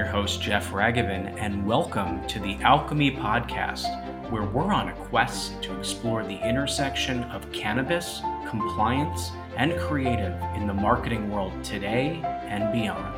your host, Jeff Ragavin, and welcome to the Alchemy Podcast, where we're on a quest to explore the intersection of cannabis, compliance, and creative in the marketing world today and beyond.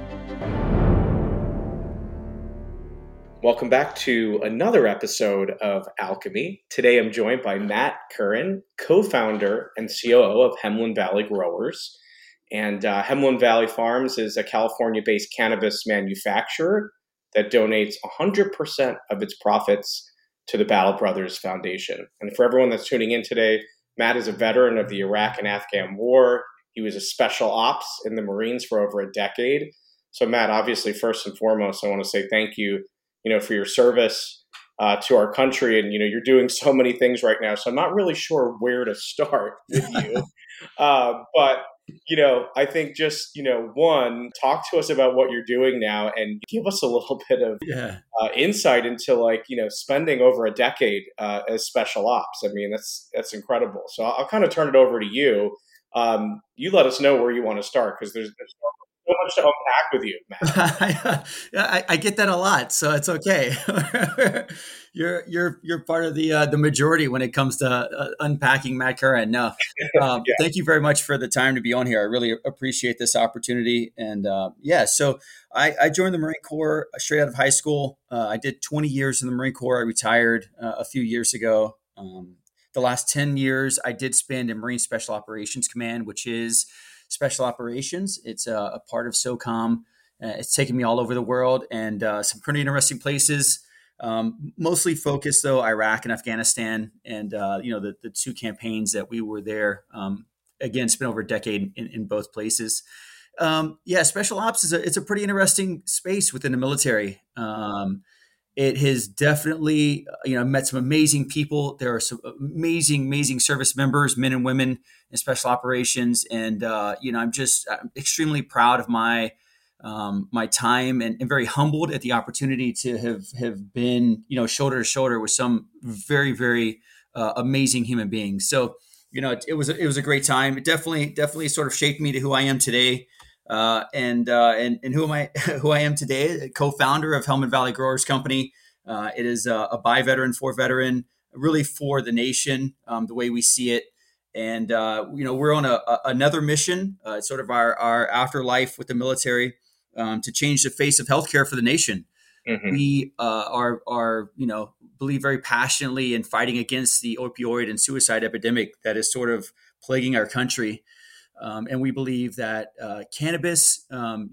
Welcome back to another episode of Alchemy. Today I'm joined by Matt Curran, co-founder and COO of Hemlin Valley Growers. And Hemlin Valley Farms is a California-based cannabis manufacturer that donates 100% of its profits to the Battle Brothers Foundation. And for everyone that's tuning in today, Matt is a veteran of the Iraq and Afghan War. He was a special ops in the Marines for over a decade. So Matt, obviously, first and foremost, I want to say thank you, for your service to our country. And, you're doing so many things right now. So I'm not really sure where to start with you. But I think just, one, talk to us about what you're doing now and give us a little bit of insight into spending over a decade as special ops. I mean, that's incredible. So I'll kind of turn it over to you. You let us know where you want to start because there's so much to unpack with you, Matt. I get that a lot, so it's okay. You're part of the majority when it comes to unpacking Matt Curran. No, Thank you very much for the time to be on here. I really appreciate this opportunity. And so I joined the Marine Corps straight out of high school. I did 20 years in the Marine Corps. I retired a few years ago. The last 10 years I did spend in Marine Special Operations Command, which is special operations. It's a part of SOCOM. It's taken me all over the world and some pretty interesting places. Mostly focused though Iraq and Afghanistan, and the two campaigns that we were there. Again, spent over a decade in both places. Special ops is a pretty interesting space within the military. It has definitely, met some amazing people. There are some amazing service members, men and women in special operations. And, I'm extremely proud of my time and very humbled at the opportunity to have been, shoulder to shoulder with some very, very amazing human beings. So, it was a great time. It definitely sort of shaped me to who I am today. And who I am today, co-founder of Hemlin Valley Growers Company. It is a by veteran, for veteran, really for the nation, the way we see it. And, we're on another mission, sort of our afterlife with the military, to change the face of healthcare for the nation. Mm-hmm. We are believe very passionately in fighting against the opioid and suicide epidemic that is sort of plaguing our country. And we believe that cannabis,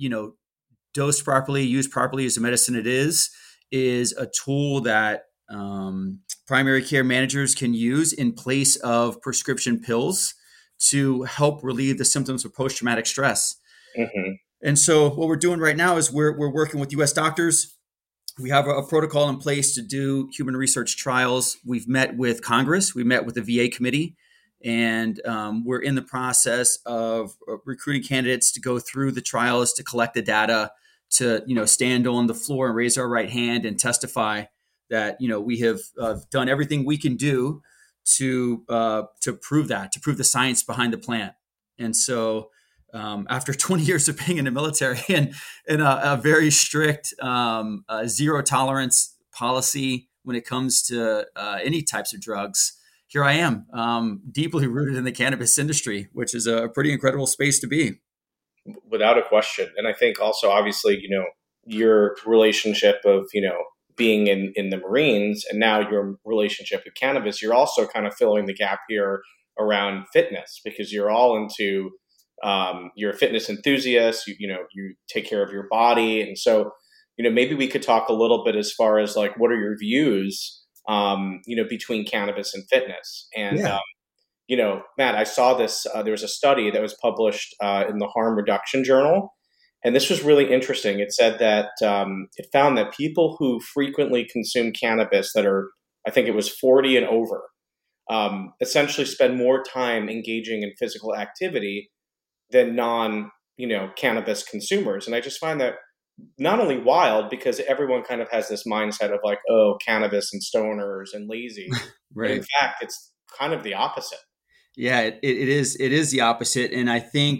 dosed properly, used properly as a medicine it is a tool that primary care managers can use in place of prescription pills to help relieve the symptoms of post-traumatic stress. Mm-hmm. And so what we're doing right now is we're working with U.S. doctors. We have a protocol in place to do human research trials. We've met with Congress. We met with the VA committee. And we're in the process of recruiting candidates to go through the trials, to collect the data, to stand on the floor and raise our right hand and testify that we have done everything we can do to prove the science behind the plant. And so after 20 years of being in the military and in a very strict zero tolerance policy when it comes to any types of drugs, here I am, deeply rooted in the cannabis industry, which is a pretty incredible space to be. Without a question. And I think also, obviously, your relationship of, being in the Marines and now your relationship with cannabis, you're also kind of filling the gap here around fitness because you're all into, you're a fitness enthusiast, you take care of your body. And so, maybe we could talk a little bit as far as what are your views between cannabis and fitness. And, Matt, I saw this, there was a study that was published in the Harm Reduction Journal. And this was really interesting. It said that it found that people who frequently consume cannabis that are, I think it was 40 and over, essentially spend more time engaging in physical activity than cannabis consumers. And I just find that not only wild because everyone kind of has this mindset of cannabis and stoners and lazy. Right. But in fact, it's kind of the opposite. Yeah, it is the opposite. And I think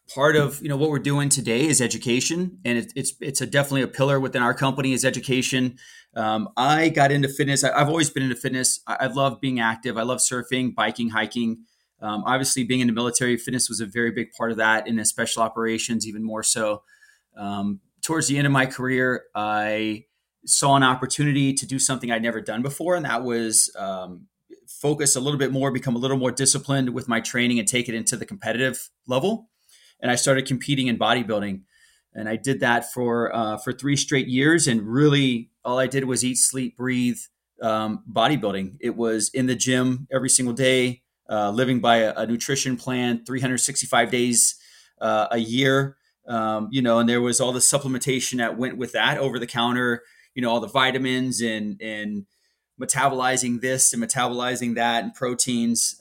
part of what we're doing today is education, and it's definitely a pillar within our company is education. I got into fitness. I've always been into fitness. I love being active. I love surfing, biking, hiking. Obviously, being in the military, fitness was a very big part of that, and in special operations, even more so. Towards the end of my career, I saw an opportunity to do something I'd never done before, and that was focus a little bit more, become a little more disciplined with my training, and take it into the competitive level. And I started competing in bodybuilding, and I did that for 3 straight years. And really, all I did was eat, sleep, breathe bodybuilding. It was in the gym every single day, living by a nutrition plan, 365 days a year. And there was all the supplementation that went with that, over the counter, all the vitamins and metabolizing this and metabolizing that, and proteins.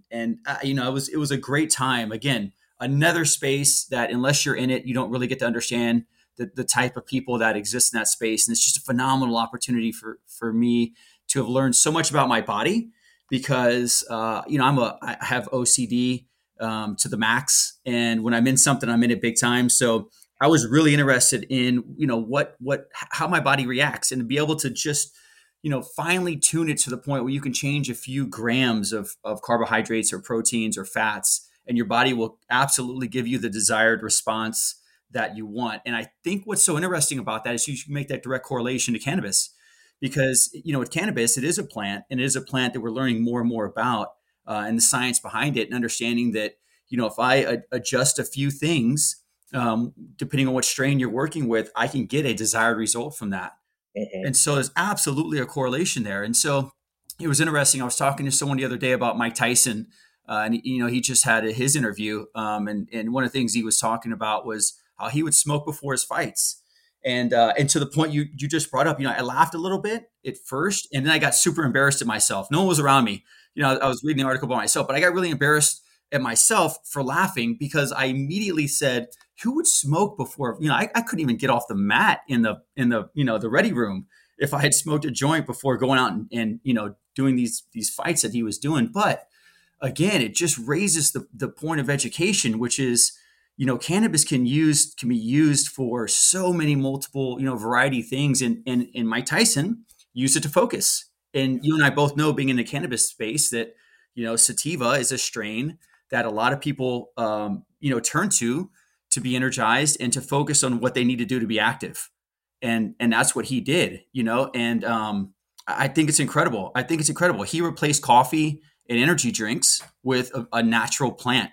It was a great time. Again, another space that, unless you're in it, you don't really get to understand the type of people that exist in that space. And it's just a phenomenal opportunity for me to have learned so much about my body, because I have OCD to the max, and when I'm in something, I'm in it big time. So I was really interested in how my body reacts, and to be able to just finally tune it to the point where you can change a few grams of carbohydrates or proteins or fats, and your body will absolutely give you the desired response that you want. And I think what's so interesting about that is you can make that direct correlation to cannabis, because with cannabis, it is a plant, and it is a plant that we're learning more and more about, and the science behind it, and understanding that if I adjust a few things, depending on what strain you're working with, I can get a desired result from that. Mhm. And so there's absolutely a correlation there. And so it was interesting. I was talking to someone the other day about Mike Tyson, and he just had his interview, and one of the things he was talking about was how he would smoke before his fights. And to the point you just brought up, I laughed a little bit at first, and then I got super embarrassed at myself. No one was around me. I was reading the article by myself, but I got really embarrassed at myself for laughing, because I immediately said, who would smoke before? I couldn't even get off the mat in the ready room if I had smoked a joint before going out and doing these fights that he was doing. But again, it just raises the point of education, which is, cannabis can be used for so many multiple, variety of things. And Mike Tyson used it to focus. And you and I both know, being in the cannabis space, that, sativa is a strain that a lot of people, turn to be energized and to focus on what they need to do to be active. And that's what he did, and I think it's incredible. He replaced coffee and energy drinks with a natural plant.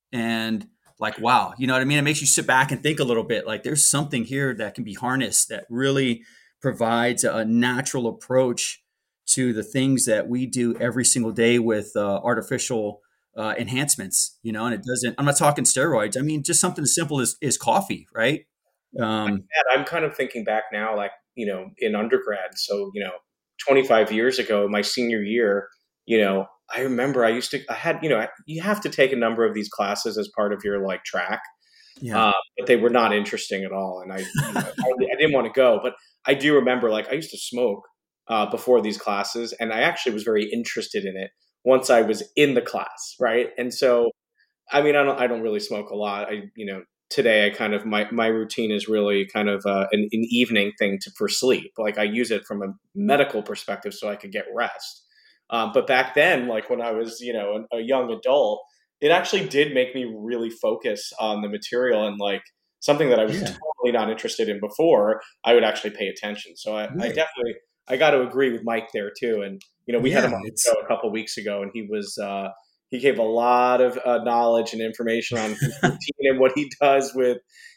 And like, wow, you know what I mean? It makes you sit back and think a little bit, like there's something here that can be harnessed that really provides a natural approach to the things that we do every single day with artificial enhancements, and it doesn't, I'm not talking steroids. I mean, just something as simple as coffee, right? Um, Yeah, I'm kind of thinking back now, like, in undergrad. So, 25 years ago, my senior year, I remember I had, you have to take a number of these classes as part of your like track, yeah. but they were not interesting at all. And I didn't want to go, but I do remember, like, I used to smoke before these classes, and I actually was very interested in it once I was in the class. Right. And so, I mean, I don't really smoke a lot. Today I kind of, my routine is really kind of an evening thing for sleep. Like, I use it from a medical perspective so I could get rest. But back then, like when I was, a young adult, it actually did make me really focus on the material, and like something that I was Yeah. totally not interested in before, I would actually pay attention. So I Right. definitely, I got to agree with Mike there too. And, we had him Yeah. on the show a couple weeks ago, and he gave a lot of knowledge and information on his routine and what he does with,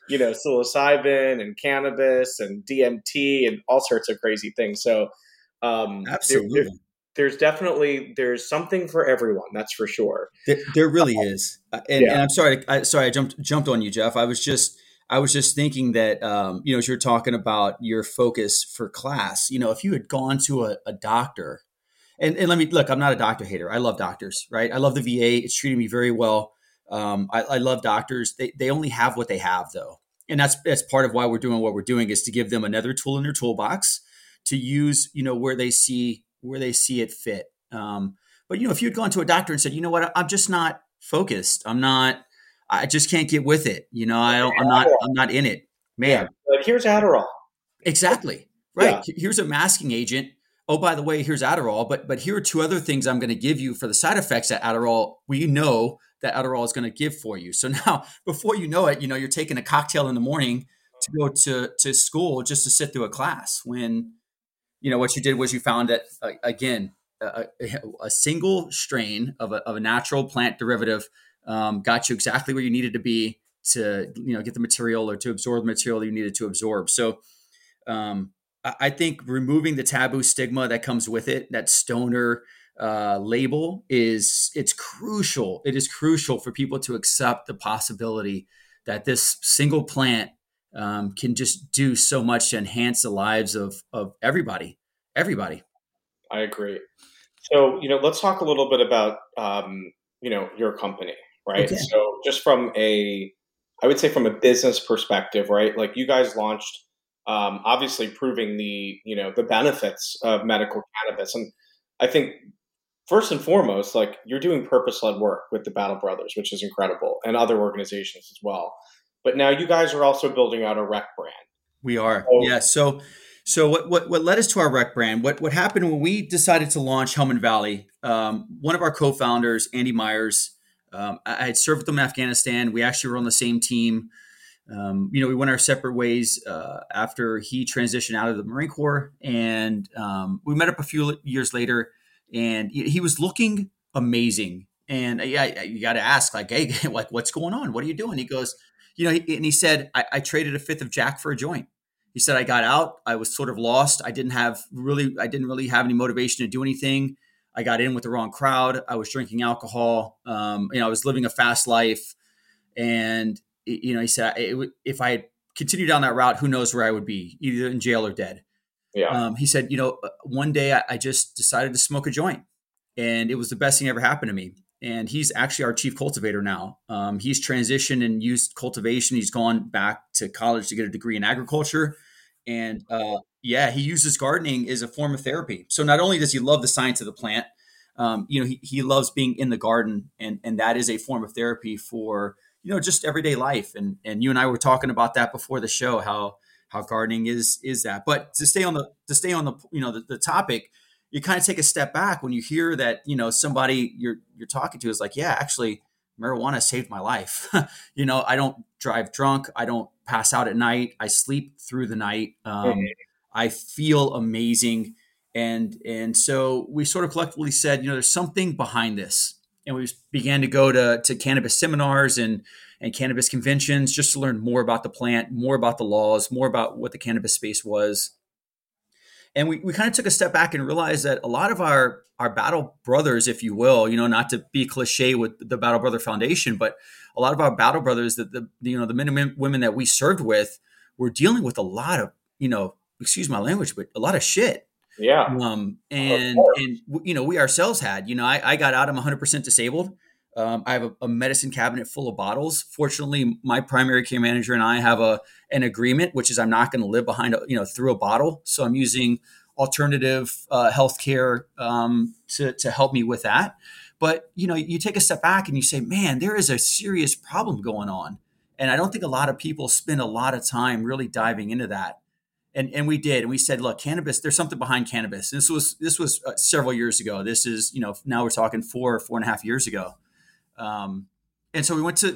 psilocybin and cannabis and DMT and all sorts of crazy things. So Absolutely. there's something for everyone. That's for sure. There really is. And Yeah. I'm sorry, I jumped on you, Jeff. I was just thinking that, as you're talking about your focus for class, if you had gone to a doctor, and let me look, I'm not a doctor hater. I love doctors, right? I love the VA. It's treating me very well. I love doctors. They only have what they have, though. And that's part of why we're doing what we're doing, is to give them another tool in their toolbox to use, where they see it fit. But if you had gone to a doctor and said, you know what, I'm just not focused. I just can't get with it. I'm not in it, Yeah, man. but here's Adderall. Exactly. Right. Yeah, Here's a masking agent. Oh, by the way, here's Adderall, but here are two other things I'm going to give you for the side effects that Adderall, we know that Adderall is going to give for you. So now, before you know it, you're taking a cocktail in the morning to go to school just to sit through a class when, what you did was you found that, again, a single strain of a natural plant derivative got you exactly where you needed to be to, get the material or to absorb the material you needed to absorb. So, I think removing the taboo stigma that comes with it, that stoner label, it's crucial. It is crucial for people to accept the possibility that this single plant can just do so much to enhance the lives of everybody. Everybody. I agree. So, let's talk a little bit about, your company, right? Okay. So just I would say from a business perspective, right? Like you guys launched, obviously proving the benefits of medical cannabis. And I think first and foremost, like you're doing purpose-led work with the Battle Brothers, which is incredible, and other organizations as well. But now you guys are also building out a rec brand. We are. So, Yeah. So what led us to our rec brand? What happened when we decided to launch Helmand Valley? One of our co-founders, Andy Myers, I had served with him in Afghanistan. We actually were on the same team. We went our separate ways after he transitioned out of the Marine Corps, and we met up a few years later. And he was looking amazing. And you got to ask, like, hey, like, what's going on? What are you doing? He goes, and he said, I traded a fifth of Jack for a joint. He said, I got out. I was sort of lost. I didn't really have any motivation to do anything. I got in with the wrong crowd. I was drinking alcohol. I was living a fast life. And, he said, if I had continued down that route, who knows where I would be, either in jail or dead. yeah, He said, one day I just decided to smoke a joint, and it was the best thing ever happened to me. And he's actually our chief cultivator now. He's transitioned and used cultivation. He's gone back to college to get a degree in agriculture. And he uses gardening as a form of therapy. So not only does he love the science of the plant, he loves being in the garden, and that is a form of therapy for, just everyday life. And you and I were talking about that before the show, how gardening is that. But to stay on the the topic, you kind of take a step back when you hear that somebody you're talking to is like, yeah, actually marijuana saved my life. I don't drive drunk, I don't pass out at night, I sleep through the night. I feel amazing. And so we sort of collectively said, there's something behind this, and we began to go to cannabis seminars and cannabis conventions just to learn more about the plant, more about the laws, more about what the cannabis space was. And we kind of took a step back and realized that a lot of our battle brothers, if you will, not to be cliche with the Battle Brother Foundation, but a lot of our battle brothers, the men and women that we served with, were dealing with a lot of, excuse my language, but a lot of shit. yeah, And we ourselves had, I got out, I'm 100% disabled. I have a medicine cabinet full of bottles. Fortunately, my primary care manager and I have an agreement, which is I'm not going to live behind, through a bottle. So I'm using alternative healthcare to help me with that. But, you take a step back and you say, man, there is a serious problem going on. And I don't think a lot of people spend a lot of time really diving into that. And we did, and we said, look, cannabis, there's something behind cannabis. This was several years ago. This is, now we're talking 4.5 years ago. And so we went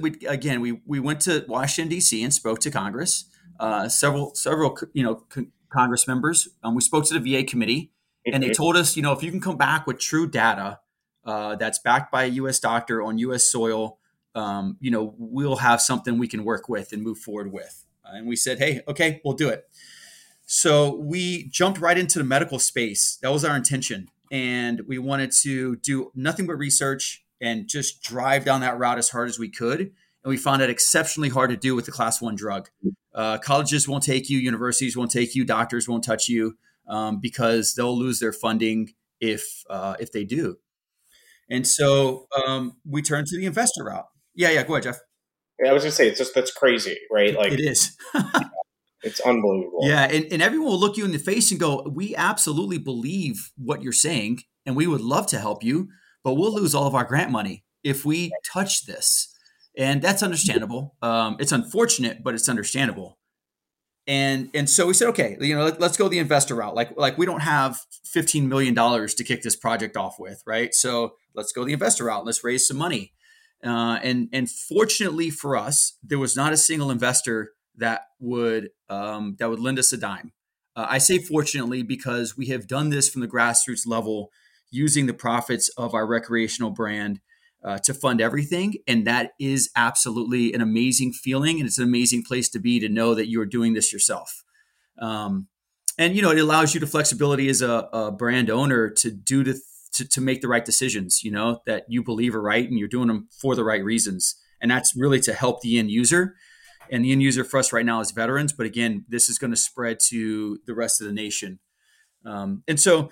to Washington D.C. and spoke to Congress, several Congress members. We spoke to the VA committee, and they told us, if you can come back with true data that's backed by a U.S. doctor on U.S. soil, we'll have something we can work with and move forward with. And we said, hey, okay, we'll do it. So we jumped right into the medical space. That was our intention, and we wanted to do nothing but research and just drive down that route as hard as we could. And we found it exceptionally hard to do with the class 1 drug. Colleges won't take you, universities won't take you, doctors won't touch you because they'll lose their funding if they do. And so we turned to the investor route. Yeah, go ahead, Jeff. I was going to say, that's crazy, right? Like it is. It's unbelievable. Yeah, and everyone will look you in the face and go, we absolutely believe what you're saying, and we would love to help you, but we'll lose all of our grant money if we touch this. And that's understandable. It's unfortunate, but it's understandable. And so we said, okay, let's go the investor route. Like we don't have $15 million to kick this project off with, right? So let's go the investor route. Let's raise some money. And fortunately for us, there was not a single investor that would lend us a dime. I say fortunately because we have done this from the grassroots level, using the profits of our recreational brand to fund everything. And that is absolutely an amazing feeling. And it's an amazing place to be, to know that you're doing this yourself. Um, and, it allows you the flexibility as a brand owner to make the right decisions, that you believe are right, and you're doing them for the right reasons. And that's really to help the end user. And the end user for us right now is veterans. But again, this is going to spread to the rest of the nation. And so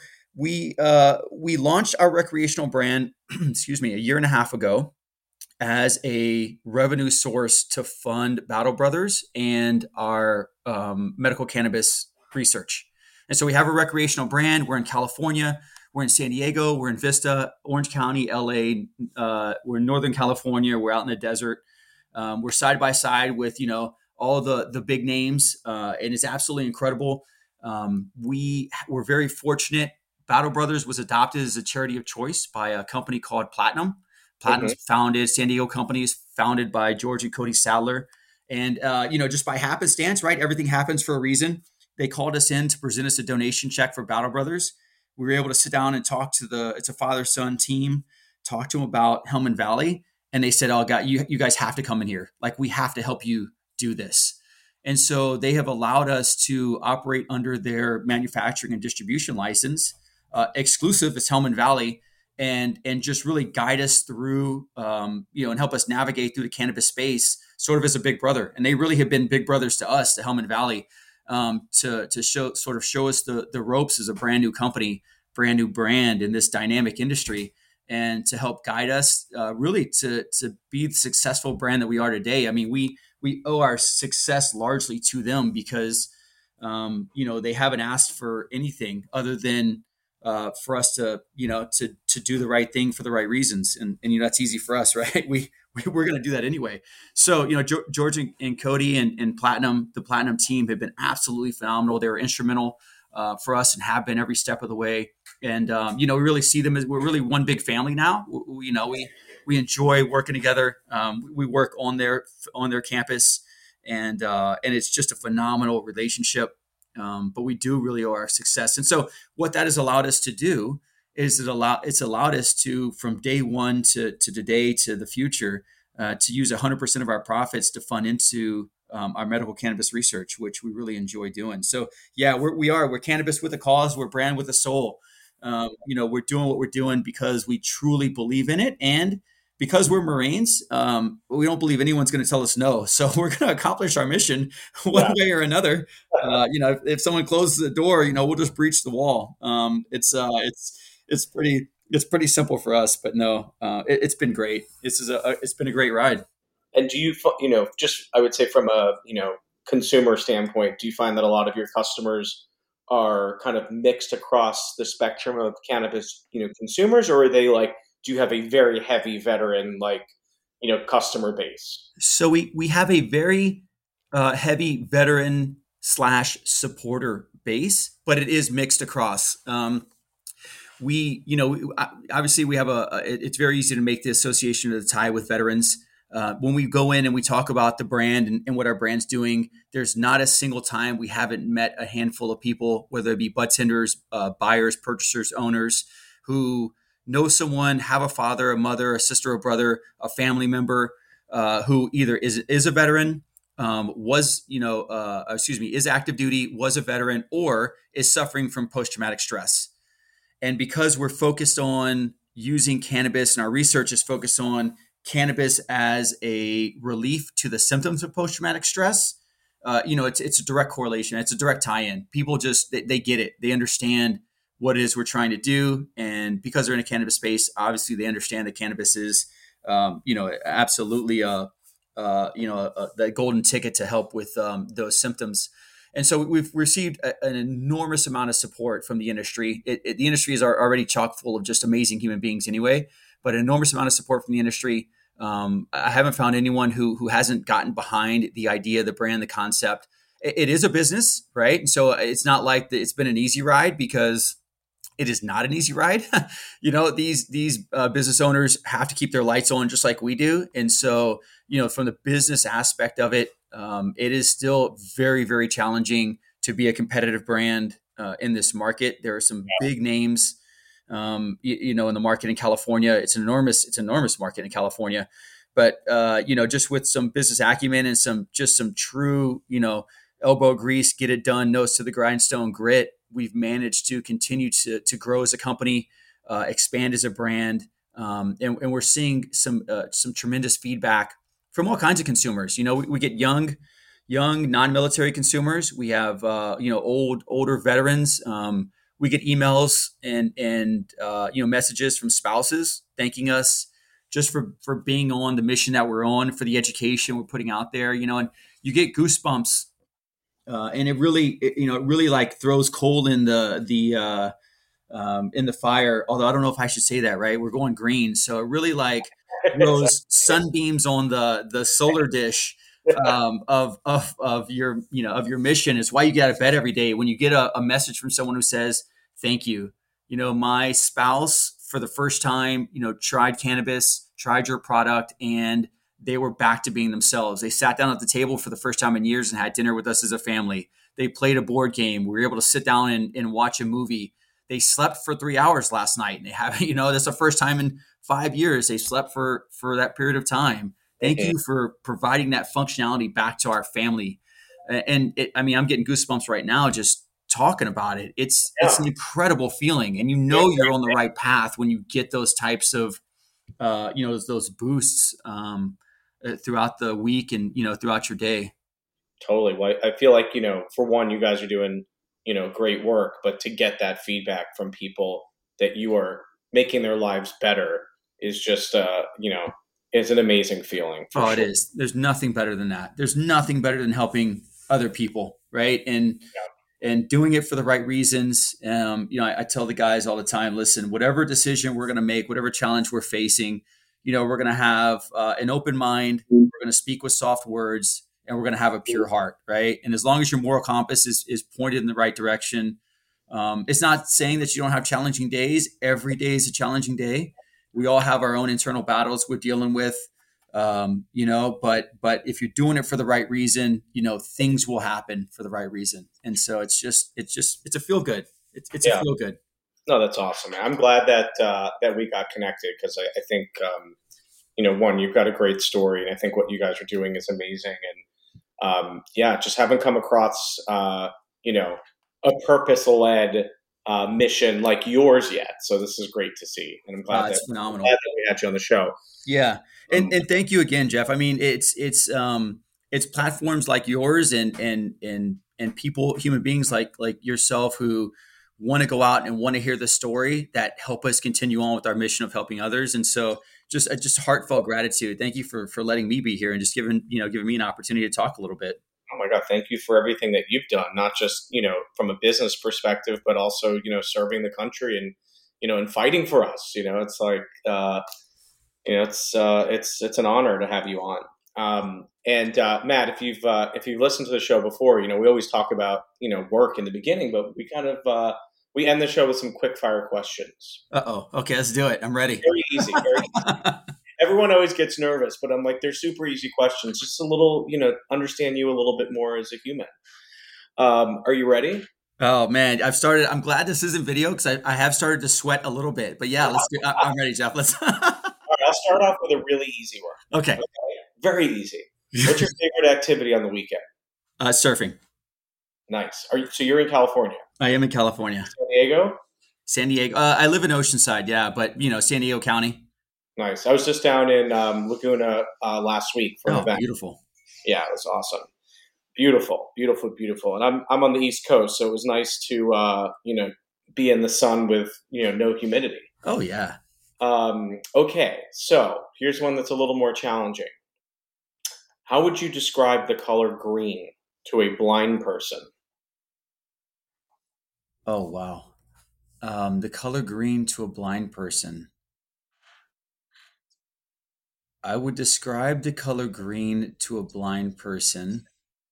we launched our recreational brand, excuse me, a year and a half ago, as a revenue source to fund Battle Brothers and our medical cannabis research. And so we have a recreational brand. We're in California. We're in San Diego. We're in Vista, Orange County, LA. We're in Northern California. We're out in the desert. We're side by side with, all the big names, and it's absolutely incredible. We were very fortunate. Battle Brothers was adopted as a charity of choice by a company called Platinum. Platinum's founded, San Diego company is founded by George and Cody Sadler. And, just by happenstance, right? Everything happens for a reason. They called us in to present us a donation check for Battle Brothers. We were able to sit down and talk to it's a father-son team, talk to them about Hellman Valley. And they said, "Oh, God, you guys have to come in here. Like, we have to help you do this." And so they have allowed us to operate under their manufacturing and distribution license, exclusive as Hellman Valley, and just really guide us through, and help us navigate through the cannabis space, sort of as a big brother. And they really have been big brothers to us, to Hellman Valley, to show us the ropes as a brand new company, brand new brand in this dynamic industry, and to help guide us really to be the successful brand that we are today. I mean, we owe our success largely to them because they haven't asked for anything other than for us to do the right thing for the right reasons, and that's easy for us, right? We're going to do that anyway. So George and Cody and Platinum, the Platinum team, have been absolutely phenomenal. They were instrumental for us and have been every step of the way. And we really see them as, we're really one big family now. We enjoy working together. We work on their campus, and it's just a phenomenal relationship. But we do really owe our success. And so what that has allowed us to do is it's allowed us to, from day one to today to the future, to use 100% of our profits to fund into our medical cannabis research, which we really enjoy doing. So yeah, we're cannabis with a cause. We're brand with a soul. We're doing what we're doing because we truly believe in it. And because we're Marines, we don't believe anyone's going to tell us no. So we're going to accomplish our mission one way or another. If someone closes the door, we'll just breach the wall. It's pretty simple for us, but no, it's been great. It's been a great ride. And do you, just, I would say from a, consumer standpoint, do you find that a lot of your customers are kind of mixed across the spectrum of cannabis, consumers, or are they like, do you have a very heavy veteran, customer base? So we have a very heavy veteran / supporter base, but it is mixed across. Obviously we have it's very easy to make the association or the tie with veterans. When we go in and we talk about the brand and what our brand's doing, there's not a single time we haven't met a handful of people, whether it be budtenders, buyers, purchasers, owners, who know someone, have a father, a mother, a sister, a brother, a family member who either is a veteran, is active duty, was a veteran, or is suffering from post-traumatic stress. And because we're focused on using cannabis and our research is focused on cannabis as a relief to the symptoms of post-traumatic stress, it's a direct correlation. It's a direct tie-in. People just, they get it. They understand what it is we're trying to do. And because they're in a cannabis space, obviously they understand that cannabis is, absolutely, the golden ticket to help with those symptoms. And so we've received an enormous amount of support from the industry. The industry is already chock full of just amazing human beings anyway, but an enormous amount of support from the industry. I haven't found anyone who hasn't gotten behind the idea, the brand, the concept. It is a business, right? And so it's not like it's been an easy ride, because it is not an easy ride. These business owners have to keep their lights on just like we do, and so from the business aspect of it, it is still very, very challenging to be a competitive brand in this market. There are some big names, in the market in California. It's an enormous market in California, but just with some business acumen and some true, elbow grease, get it done, nose to the grindstone grit, we've managed to continue to grow as a company, expand as a brand, and we're seeing some tremendous feedback from all kinds of consumers. We get young non-military consumers. We have older veterans. We get emails and messages from spouses thanking us just for being on the mission that we're on, for the education we're putting out there. And you get goosebumps, and it really like throws coal in the fire. Although I don't know if I should say that, right? We're going green, so it really like throws sunbeams on the solar dish of your mission. It's why you get out of bed every day when you get a message from someone who says thank you. My spouse, for the first time, tried cannabis, tried your product, and they were back to being themselves. They sat down at the table for the first time in years and had dinner with us as a family. They played a board game. We were able to sit down and watch a movie. They slept for 3 hours last night, and they have, that's the first time in 5 years they slept for that period of time. Thank you for providing that functionality back to our family. And I'm getting goosebumps right now just talking about it. It's an incredible feeling, and you're on the right path when you get those types of those boosts throughout the week and throughout your day. Totally. Well, I feel like, for one, you guys are doing, great work, but to get that feedback from people that you are making their lives better is just, it's an amazing feeling. Oh, sure. It is. There's nothing better than that. There's nothing better than helping other people, right? And doing it for the right reasons. I tell the guys all the time, listen, whatever decision we're going to make, whatever challenge we're facing, we're going to have an open mind. We're going to speak with soft words, and we're going to have a pure heart, right? And as long as your moral compass is pointed in the right direction, it's not saying that you don't have challenging days. Every day is a challenging day. We all have our own internal battles we're dealing with, but if you're doing it for the right reason, things will happen for the right reason. And so it's a feel good. It's a feel good. No, that's awesome. I'm glad that we got connected, because I think, one, you've got a great story, and I think what you guys are doing is amazing. And just haven't come across, a purpose-led mission like yours yet. So this is great to see, and I'm glad it's phenomenal. Glad that we had you on the show. Yeah, and thank you again, Jeff. It's platforms like yours and people, human beings like yourself, who want to go out and want to hear the story that help us continue on with our mission of helping others. And so just heartfelt gratitude. Thank you for letting me be here and just giving me an opportunity to talk a little bit. Oh my God, thank you for everything that you've done, not just, from a business perspective, but also, serving the country and, and fighting for us. It's like, it's an honor to have you on. And Matt, if you've listened to the show before, we always talk about, work in the beginning, but we kind of, we end the show with some quick fire questions. Okay, let's do it. I'm ready. Very easy. Everyone always gets nervous, but I'm like, they're super easy questions. Just a little, understand you a little bit more as a human. Are you ready? Oh man, I'm glad this isn't video, because I have started to sweat a little bit. But yeah, let's do. I'm ready, Jeff. Let's. All right, I'll start off with a really easy one. Okay. Very easy. What's your favorite activity on the weekend? Surfing. Nice. So you're in California? I am in California. San Diego? San Diego. I live in Oceanside, yeah, but San Diego County. Nice. I was just down in Laguna last week for an event. Beautiful. Yeah, it was awesome. Beautiful, beautiful, beautiful. And I'm on the East Coast, so it was nice to be in the sun with no humidity. Oh yeah. Okay, so here's one that's a little more challenging. How would you describe the color green to a blind person? Oh wow. The color green to a blind person. I would describe the color green to a blind person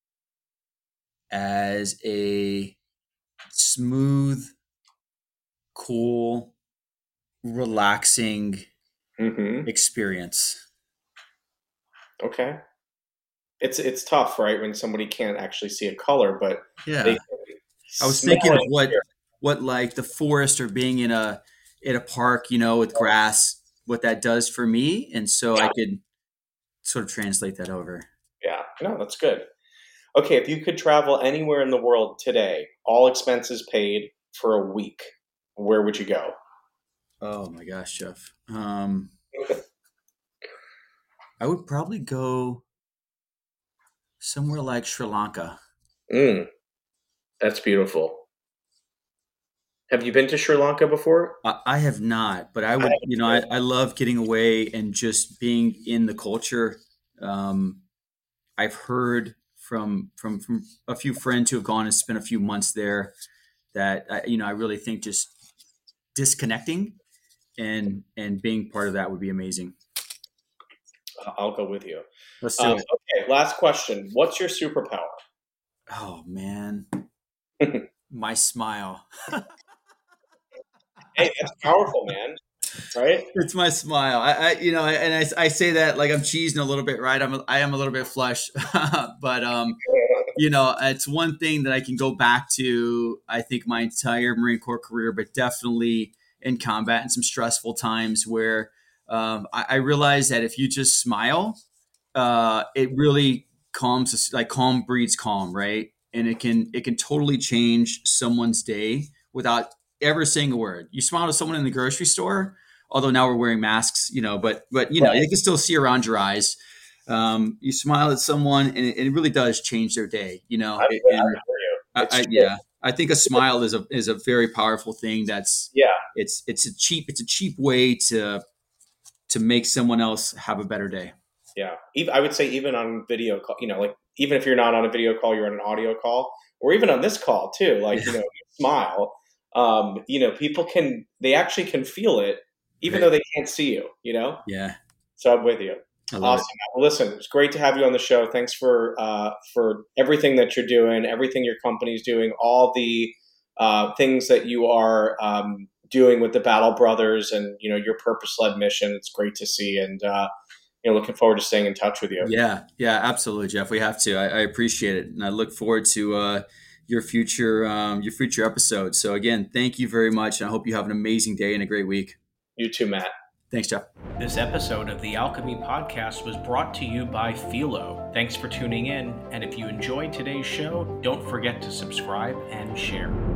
as a smooth, cool, relaxing Mm-hmm. experience. Okay. It's tough, right, when somebody can't actually see a color, but they Yeah. can I was smell thinking of it. what like the forest or being in a park, with grass, what that does for me. And so I Yeah, could sort of translate that over. yeah. No, that's good. Okay, if you could travel anywhere in the world today, all expenses paid for a week, where would you go? Oh my gosh, Jeff. I would probably go somewhere like Sri Lanka. Mm, that's beautiful. Have you been to Sri Lanka before? I have not, but I I would, haven't either. I love getting away and just being in the culture. Um, I've heard from a few friends who have gone and spent a few months there that I really think just disconnecting and being part of that would be amazing. I'll go with you. Let's do it. Okay, last question. What's your superpower? Oh man, Hey, my smile. that's powerful, man. Right? It's my smile. I say that like I'm cheesing a little bit, right? I am a little bit flush, but it's one thing that I can go back to. I think my entire Marine Corps career, but definitely in combat and some stressful times where I realized that if you just smile, it really calms us. Like calm breeds calm, right? And it can totally change someone's day without ever saying a word. You smile to someone in the grocery store, although now we're wearing masks, but Right. you can still see around your eyes. You smile at someone, and it really does change their day. I And hear you. It's true. yeah, I think a smile is a very powerful thing. Yeah, It's a cheap way to make someone else have a better day. yeah. I would say even on video call, like even if you're not on a video call, you're on an audio call, or even on this call too. Like Yeah, you smile. People they actually can feel it, even right. though they can't see you. Yeah, So I'm with you. I love it. Awesome. Well, listen, it's great to have you on the show. Thanks for everything that you're doing, everything your company's doing, all the things that you are doing with the Battle Brothers, and your purpose-led mission. It's great to see, and looking forward to staying in touch with you. Yeah, yeah, absolutely, Jeff. We have to. I appreciate it, and I look forward to your future episodes. So again, thank you very much, and I hope you have an amazing day and a great week. You too, Matt. Thanks, Jeff. This episode of the Alchemy Podcast was brought to you by Philo. Thanks for tuning in, and if you enjoyed today's show, don't forget to subscribe and share.